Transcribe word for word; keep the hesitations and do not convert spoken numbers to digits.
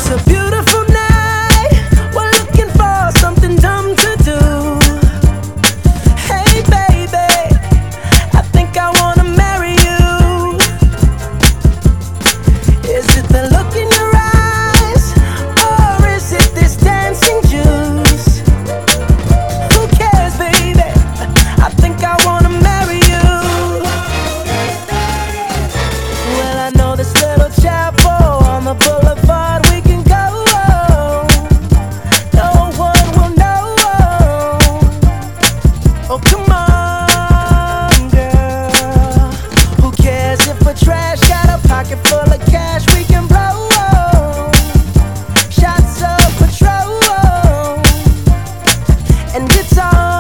a beautiful night. We're looking for something dumb to do. Hey baby, I think I wanna marry you. Is it the look in your eyes, or is it this dancing juice? Who cares, baby? I think I wanna marry you. Well, I know this little chapel on the boulevard we can go. No one will know. Oh, come on, girl. Who cares if we're trash? Got a pocket full of cash we can blow. Shots of Patrol, and it's on.